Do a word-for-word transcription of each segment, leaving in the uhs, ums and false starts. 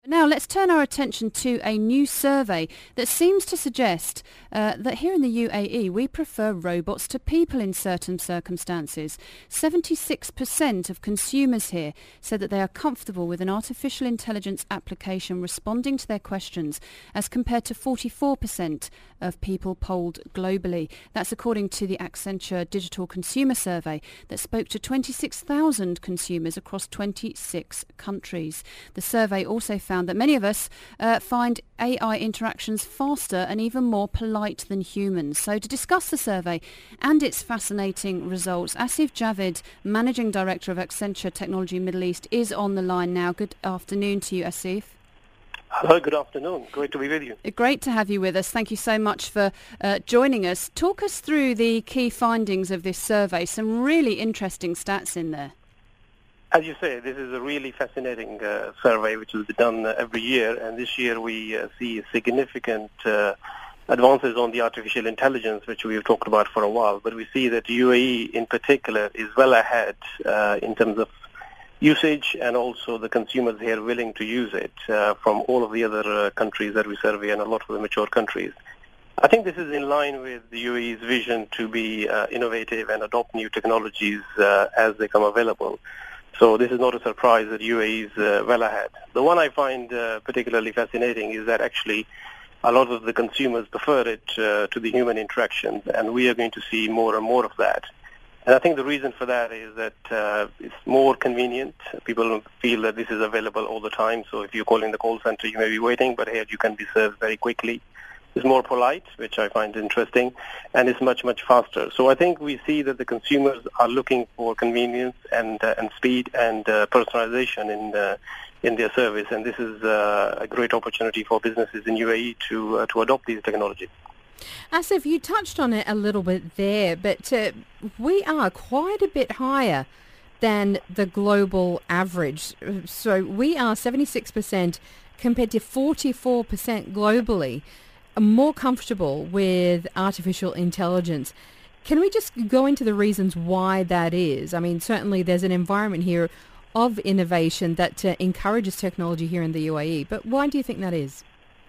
Now let's turn our attention to a new survey that seems to suggest uh, that here in the U A E we prefer robots to people in certain circumstances. seventy-six percent of consumers here said that they are comfortable with an artificial intelligence application responding to their questions, as compared to forty-four percent of people polled globally. That's according to the Accenture Digital Consumer Survey that spoke to twenty-six thousand consumers across twenty-six countries. The survey also found that many of us uh, find A I interactions faster and even more polite than humans. So to discuss the survey and its fascinating results, Asif Javid, Managing Director of Accenture Technology Middle East, is on the line now. Good afternoon to you, Asif. Hello, good afternoon. Great to be with you. Great to have you with us. Thank you so much for uh, joining us. Talk us through the key findings of this survey. Some really interesting stats in there. As you say, this is a really fascinating uh, survey which is done uh, every year, and this year we uh, see significant uh, advances on the artificial intelligence, which we have talked about for a while. But we see that U A E in particular is well ahead uh, in terms of usage, and also the consumers here willing to use it uh, from all of the other uh, countries that we survey and a lot of the mature countries. I think this is in line with the U A E's vision to be uh, innovative and adopt new technologies uh, as they come available. So this is not a surprise that U A E is uh, well ahead. The one I find uh, particularly fascinating is that actually a lot of the consumers prefer it uh, to the human interactions, and we are going to see more and more of that. And I think the reason for that is that uh, it's more convenient. People feel that this is available all the time. So if you're calling the call center, you may be waiting, but here you can be served very quickly. It's more polite, which I find interesting, and it's much, much faster. So I think we see that the consumers are looking for convenience and uh, and speed and uh, personalization in uh, in their service, and this is uh, a great opportunity for businesses in U A E to uh, to adopt these technologies. Asif, you touched on it a little bit there, but uh, we are quite a bit higher than the global average. So we are seventy-six percent compared to forty-four percent globally, more comfortable with artificial intelligence. Can we just go into the reasons why that is? I mean, certainly there's an environment here of innovation that uh, encourages technology here in the U A E, but why do you think that is?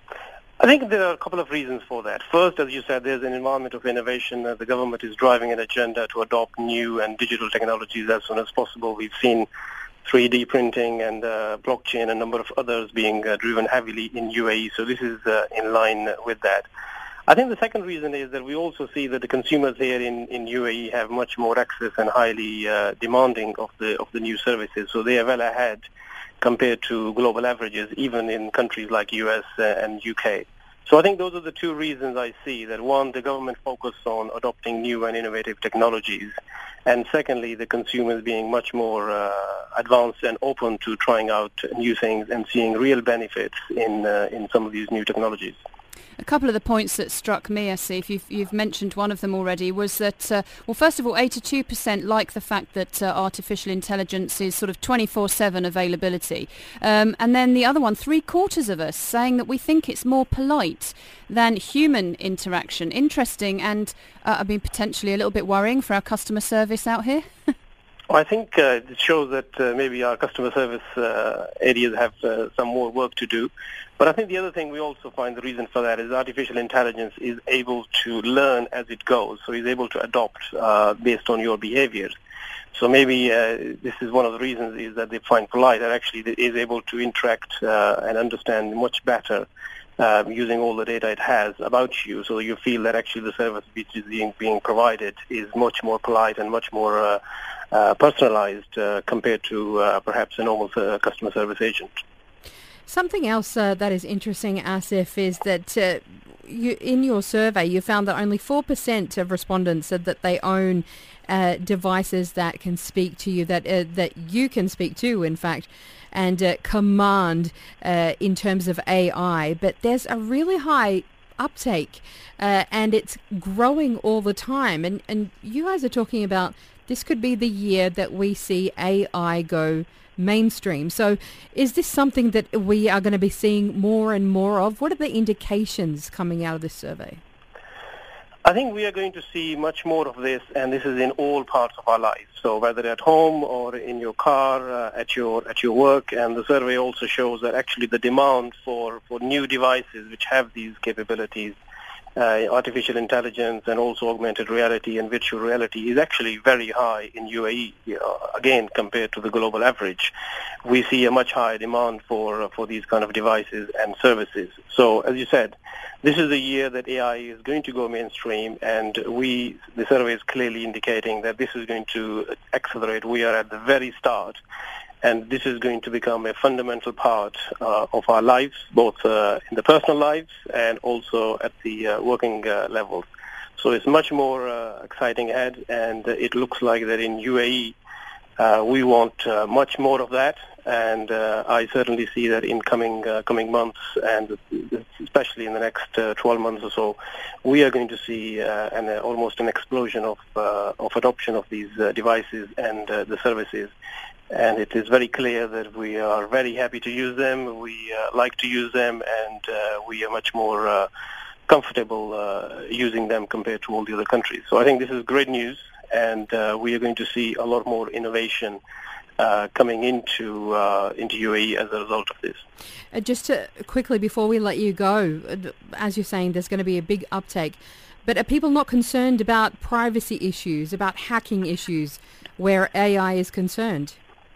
I think there are a couple of reasons for that. First, as you said, there's an environment of innovation. Uh, the government is driving an agenda to adopt new and digital technologies as soon as possible. We've seen three D printing and uh, blockchain and a number of others being uh, driven heavily in U A E, so this is uh, in line with that. I think the second reason is that we also see that the consumers here in, in U A E have much more access and highly uh, demanding of the of the new services, so they are well ahead compared to global averages, even in countries like U S uh, and U K. So I think those are the two reasons I see, that one, the government focus on adopting new and innovative technologies, and secondly, the consumers being much more uh, advanced and open to trying out new things and seeing real benefits in uh, in some of these new technologies. A couple of the points that struck me, Asif, you've, you've mentioned one of them already, was that, uh, well, first of all, eighty-two percent like the fact that uh, artificial intelligence is sort of twenty-four seven availability. Um, and then the other one, three quarters of us saying that we think it's more polite than human interaction. Interesting, and uh, I mean, potentially a little bit worrying for our customer service out here. I think uh, it shows that uh, maybe our customer service uh, areas have uh, some more work to do. But I think the other thing we also find the reason for that is artificial intelligence is able to learn as it goes, so it's able to adopt uh, based on your behaviors. So maybe uh, this is one of the reasons is that they find polite that actually it is able to interact uh, and understand much better uh, using all the data it has about you, so you feel that actually the service which is being, being provided is much more polite and much more uh, uh, personalized uh, compared to uh, perhaps a normal uh, customer service agent. Something else uh, that is interesting, Asif, is that uh, you, in your survey you found that only four percent of respondents said that they own uh, devices that can speak to you, that uh, that you can speak to, in fact, and uh, command uh, in terms of A I. But there's a really high uptake uh, and it's growing all the time. And, and you guys are talking about this could be the year that we see A I go mainstream. So is this something that we are going to be seeing more and more of? What are the indications coming out of this survey? I think we are going to see much more of this, and this is in all parts of our lives. So whether at home or in your car, uh, at your at your work, and the survey also shows that actually the demand for, for new devices which have these capabilities, uh, artificial intelligence and also augmented reality and virtual reality, is actually very high in U A E. You know, again, compared to the global average, we see a much higher demand for uh, for these kind of devices and services. So, as you said, this is the year that A I is going to go mainstream, and we, the survey is clearly indicating that this is going to accelerate. We are at the very start, and this is going to become a fundamental part uh, of our lives, both uh, in the personal lives and also at the uh, working uh, levels. So it's much more uh, exciting ahead, and uh, it looks like that in U A E uh, we want uh, much more of that. And uh, I certainly see that in coming uh, coming months, and especially in the next uh, twelve months or so, we are going to see uh, an, uh, almost an explosion of uh, of adoption of these uh, devices and uh, the services. And it is very clear that we are very happy to use them. We uh, like to use them, and uh, we are much more uh, comfortable uh, using them compared to all the other countries. So I think this is great news, and uh, we are going to see a lot more innovation Uh, coming into uh, into U A E as a result of this. Uh, just to, quickly before we let you go, uh, as you're saying, there's going to be a big uptake, but are people not concerned about privacy issues, about hacking issues where A I is concerned?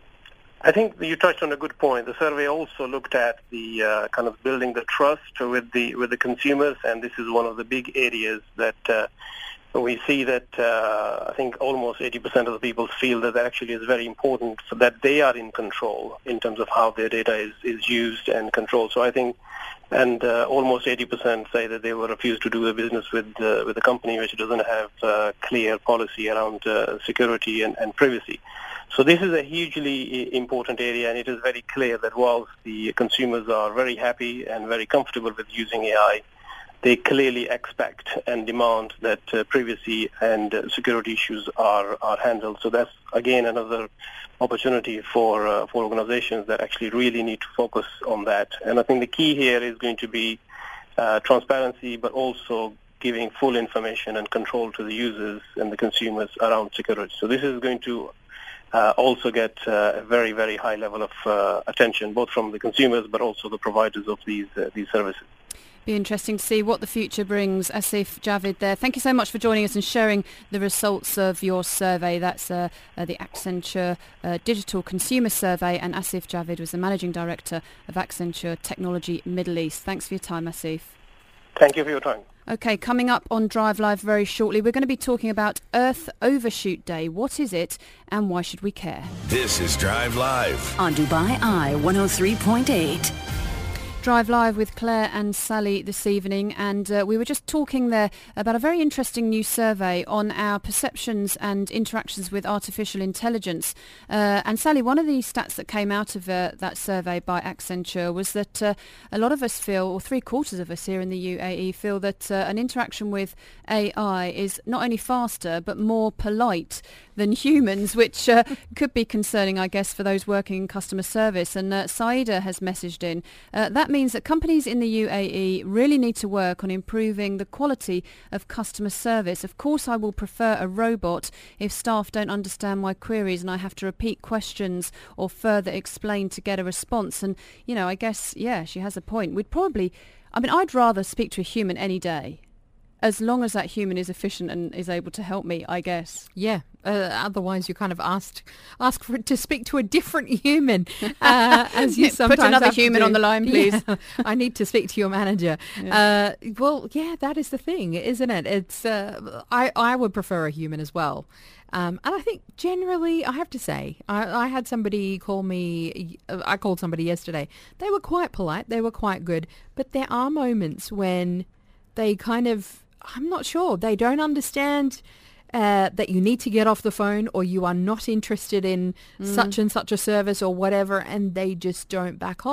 I think you touched on a good point. The survey also looked at the uh, kind of building the trust with the with the consumers, and this is one of the big areas that uh, we see that uh, I think almost eighty percent of the people feel that that actually is very important, so that they are in control in terms of how their data is, is used and controlled. So I think, and uh, almost eighty percent say that they will refuse to do a business with uh, with a company which doesn't have uh, clear policy around uh, security and, and privacy. So this is a hugely important area, and it is very clear that whilst the consumers are very happy and very comfortable with using A I, they clearly expect and demand that uh, privacy and uh, security issues are, are handled. So that's, again, another opportunity for uh, for organizations that actually really need to focus on that. And I think the key here is going to be uh, transparency, but also giving full information and control to the users and the consumers around security. So this is going to uh, also get uh, a very, very high level of uh, attention, both from the consumers but also the providers of these uh, these services. Be interesting to see what the future brings. Asif Javid there. Thank you so much for joining us and sharing the results of your survey. That's uh, uh, the Accenture uh, Digital Consumer Survey, and Asif Javid was the Managing Director of Accenture Technology Middle East. Thanks for your time, Asif. Thank you for your time. Okay, coming up on Drive Live very shortly, we're going to be talking about Earth Overshoot Day. What is it and why should we care? This is Drive Live on Dubai Eye one oh three point eight. Drive Live with Claire and Sally this evening, and uh, we were just talking there about a very interesting new survey on our perceptions and interactions with artificial intelligence. Uh, and Sally, one of the stats that came out of uh, that survey by Accenture was that uh, a lot of us feel, or three quarters of us here in the U A E feel that uh, an interaction with A I is not only faster but more polite than humans, which uh, could be concerning, I guess, for those working in customer service. And uh, Saida has messaged in. Uh, that means that companies in the U A E really need to work on improving the quality of customer service. Of course, I will prefer a robot if staff don't understand my queries and I have to repeat questions or further explain to get a response. And, you know, I guess, yeah, she has a point. We'd probably, I mean, I'd rather speak to a human any day, as long as that human is efficient and is able to help me, I guess. Yeah. Uh, otherwise, you kind of asked ask for to speak to a different human, uh, as you sometimes put another have human to do. on the line, please. Yeah. I need to speak to your manager. Yeah. Uh, well, yeah, that is the thing, isn't it? It's uh, I I would prefer a human as well. Um, and I think generally, I have to say, I, I had somebody call me, I called somebody yesterday. They were quite polite, they were quite good, but there are moments when they kind of, I'm not sure, they don't understand uh, that you need to get off the phone, or you are not interested in mm. such and such a service or whatever, and they just don't back off.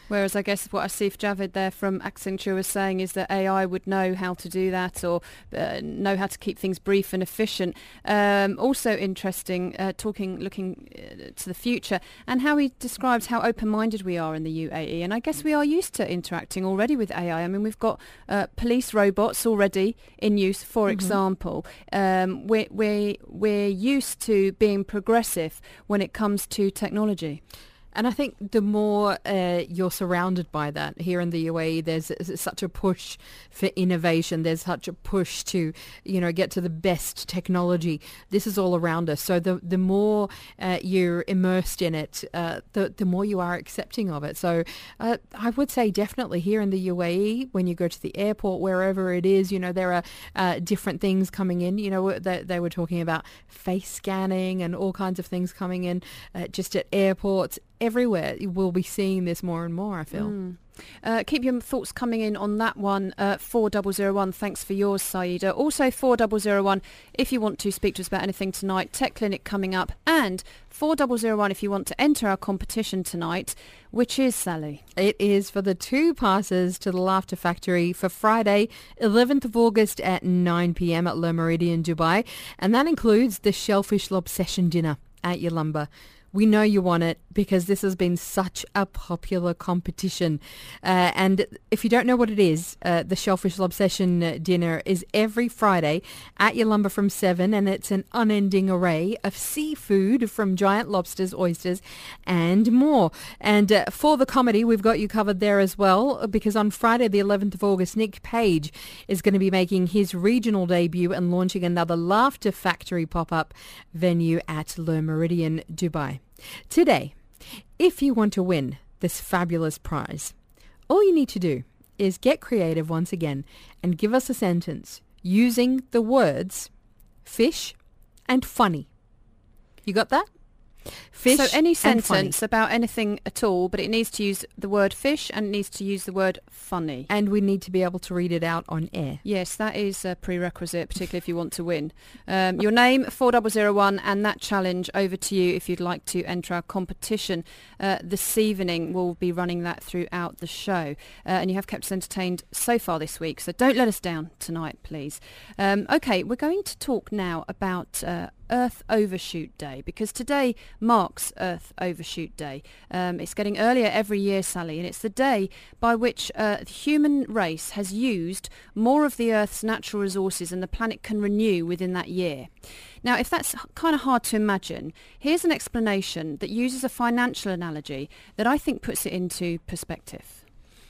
Whereas I guess what Asif Javid there from Accenture was saying is that A I would know how to do that, or uh, know how to keep things brief and efficient. Um, also interesting, uh, talking, looking uh, to the future, and how he describes how open-minded we are in the U A E. And I guess we are used to interacting already with A I. I mean, we've got uh, police robots already in use, for mm-hmm. example. Um, we're, we're, we're used to being progressive when it comes to technology. And I think the more uh, you're surrounded by that, here in the U A E, there's, there's such a push for innovation. There's such a push to, you know, get to the best technology. This is all around us. So the the more uh, you're immersed in it, uh, the the more you are accepting of it. So uh, I would say definitely here in the U A E, when you go to the airport, wherever it is, you know, there are uh, different things coming in. You know, they, they were talking about face scanning and all kinds of things coming in uh, just at airports. Everywhere we'll be seeing this more and more, I feel. Mm. Uh, keep your thoughts coming in on that one, uh, four zero zero one. Thanks for yours, Saida. Also four zero zero one if you want to speak to us about anything tonight. Tech Clinic coming up. And four zero zero one if you want to enter our competition tonight, which is, Sally? It is for the two passes to the Laughter Factory for Friday, eleventh of August at nine p.m. at Le Méridien, Dubai. And that includes the Shellfish Lobsession dinner at Yalumba. We know you want it because this has been such a popular competition. Uh, and if you don't know what it is, uh, the Shellfish Lobsession dinner is every Friday at Yalumba from seven, and it's an unending array of seafood from giant lobsters, oysters, and more. And uh, for the comedy, we've got you covered there as well, because on Friday, the eleventh of August, Nick Page is going to be making his regional debut and launching another Laughter Factory pop-up venue at Le Méridien, Dubai. Today, if you want to win this fabulous prize, all you need to do is get creative once again and give us a sentence using the words fish and funny. You got that? Fish so any and sentence funny. About anything at all, but it needs to use the word fish and it needs to use the word funny. And we need to be able to read it out on air. Yes, that is a prerequisite, particularly if you want to win. Um, your name, four zero zero one, and that challenge over to you if you'd like to enter our competition. Uh, this evening, we'll be running that throughout the show. Uh, and you have kept us entertained so far this week, so don't let us down tonight, please. Um, okay, we're going to talk now about Uh, Earth Overshoot Day, because today marks Earth Overshoot Day. Um, it's getting earlier every year, Sally, and it's the day by which uh, the human race has used more of the Earth's natural resources than the planet can renew within that year. Now, if that's kind of hard to imagine, here's an explanation that uses a financial analogy that I think puts it into perspective.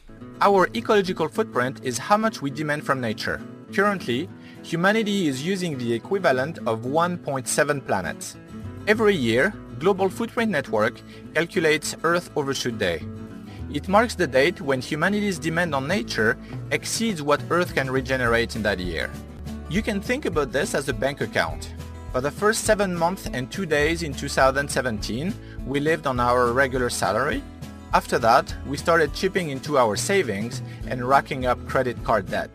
Our ecological footprint is how much we demand from nature. Currently, humanity is using the equivalent of one point seven planets. Every year, Global Footprint Network calculates Earth Overshoot Day. It marks the date when humanity's demand on nature exceeds what Earth can regenerate in that year. You can think about this as a bank account. For the first seven months and two days in two thousand seventeen, we lived on our regular salary. After that, we started chipping into our savings and racking up credit card debt.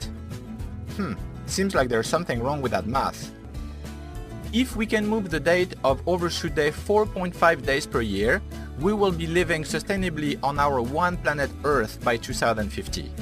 Hmm, seems like there's something wrong with that math. If we can move the date of Overshoot Day four point five days per year, we will be living sustainably on our one planet Earth by two thousand fifty.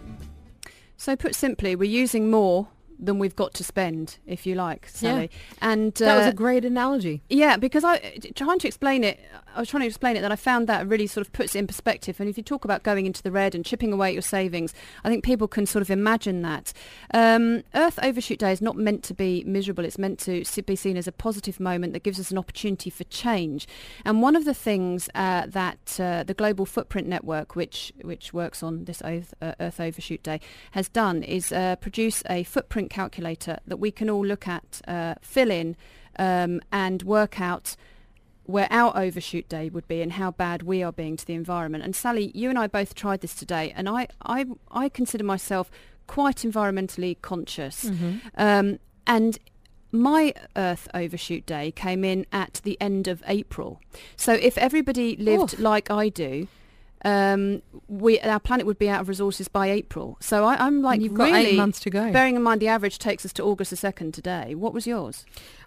So put simply, we're using more than we've got to spend, if you like, Sally. Yeah. And uh, that was a great analogy. Yeah, because I trying to explain it, I was trying to explain it, that I found that really sort of puts it in perspective. And if you talk about going into the red and chipping away at your savings, I think people can sort of imagine that. Um, Earth Overshoot Day is not meant to be miserable. It's meant to be seen as a positive moment that gives us an opportunity for change. And one of the things uh, that uh, the Global Footprint Network, which which works on this Earth, uh, Earth Overshoot Day, has done is uh, produce a footprint calculator that we can all look at, uh, fill in um, and work out where our overshoot day would be and how bad we are being to the environment. And Sally, you and I both tried this today, and I, I, I consider myself quite environmentally conscious. Mm-hmm. Um, and my Earth Overshoot Day came in at the end of April. So if everybody lived Oof. like I do, Um, we our planet would be out of resources by April. So I, I'm like, and you've got really eight months to go. Bearing in mind the average takes us to August the second today. What was yours?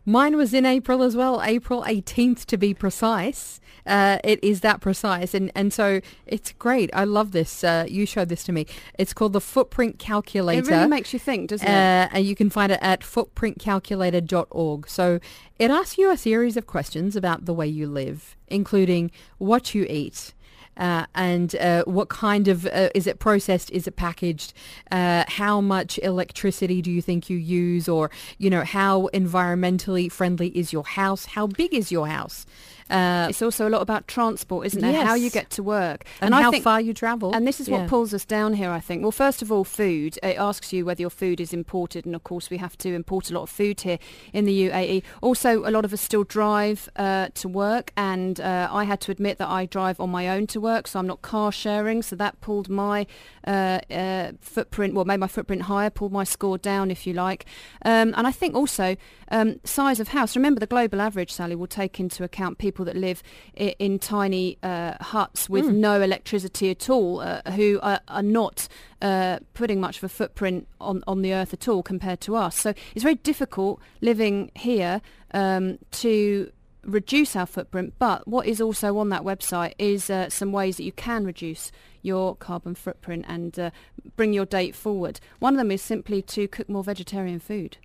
Mine was in April as well, April eighteenth to be precise. Uh, it is that precise, and, and so it's great. I love this. Uh, you showed this to me. It's called the Footprint Calculator. It really makes you think, doesn't it? Uh, and you can find it at footprint calculator dot org. So it asks you a series of questions about the way you live, including what you eat, Uh, and uh, what kind of, uh, is it processed, is it packaged, uh, how much electricity do you think you use, or, you know, how environmentally friendly is your house, how big is your house? Uh, it's also a lot about transport, isn't it? Yes. How you get to work. And, I how think, far you travel. And this is what Yeah. pulls us down here, I think. Well, first of all, food. It asks you whether your food is imported, and of course we have to import a lot of food here in the U A E. Also, a lot of us still drive uh, to work, and uh, I had to admit that I drive on my own to work, so I'm not car sharing, so that pulled my uh, uh, footprint, well, made my footprint higher, pulled my score down, if you like. Um, and I think also um, size of house. Remember, the global average, Sally, will take into account people that live i- in tiny uh, huts with Mm. no electricity at all, uh, who are, are not uh, putting much of a footprint on, on the earth at all compared to us. So it's very difficult living here um, to reduce our footprint, but what is also on that website is uh, some ways that you can reduce your carbon footprint and uh, bring your date forward. One of them is simply to cook more vegetarian food.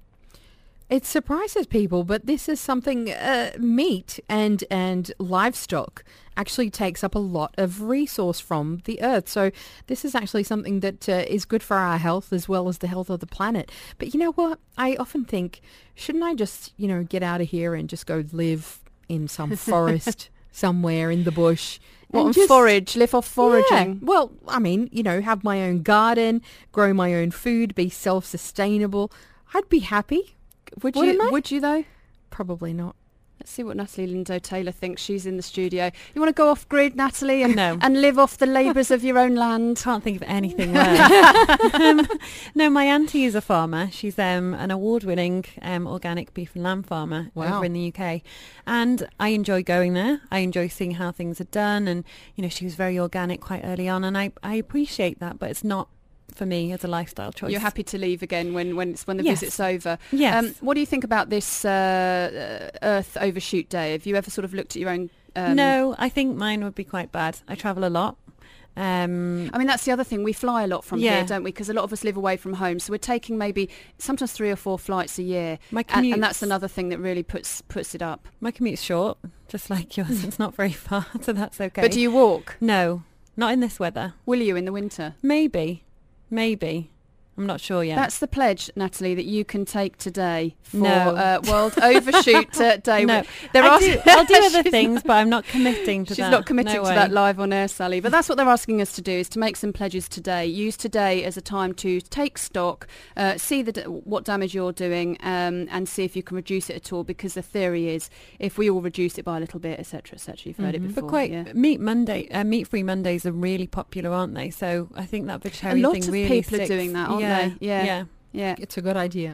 It surprises people, but this is something, uh, meat and and livestock actually takes up a lot of resource from the earth. So this is actually something that uh, is good for our health as well as the health of the planet. But you know what? I often think, shouldn't I just, you know, get out of here and just go live in some forest somewhere in the bush? What, and just forage, live off foraging. Yeah. Well, I mean, you know, have my own garden, grow my own food, be self-sustainable. I'd be happy. Would Wouldn't you? I? Would you though? Probably not. Let's see what Natalie Lindo-Taylor thinks. She's in the studio. You want to go off grid, Natalie, and No. and live off the labours of your own land? Can't think of anything worse. um, no, my auntie is a farmer. She's um, an award-winning um, organic beef and lamb farmer Wow. over in the U K, and I enjoy going there. I enjoy seeing how things are done, and you know, she was very organic quite early on, and I I appreciate that, but it's not for me as a lifestyle choice. You're happy to leave again when, when it's when the Yes. visit's over. Yes. Um, what do you think about this uh, uh, Earth Overshoot Day? Have you ever sort of looked at your own? Um, no, I think mine would be quite bad. I travel a lot. Um, I mean, that's the other thing. We fly a lot from Yeah. here, don't we? Because a lot of us live away from home. So we're taking maybe sometimes three or four flights a year. my And, commute, and that's another thing that really puts puts it up. my commute's short, just like yours. It's not very far, so that's okay. But do you walk? No, not in this weather. Will you in the winter? Maybe, maybe. I'm not sure yet. That's the pledge, Natalie, that you can take today for No. uh, World Overshoot uh, Day. No. There I are do, I'll do other She's things, not- but I'm not committing to She's that. not committing No to way. that live on air, Sally. But that's what they're asking us to do, is to make some pledges today. Use today as a time to take stock, uh, see the d- what damage you're doing, um, and see if you can reduce it at all. Because the theory is, if we all reduce it by a little bit, et cetera, et cetera. You've heard it Mhm. before. But quite yeah. meat Monday, uh, meat free Mondays are really popular, aren't they? So I think that A vegetarian lot thing of really people are sticks. doing that, aren't yeah, they? Yeah. yeah. Yeah. It's a good idea.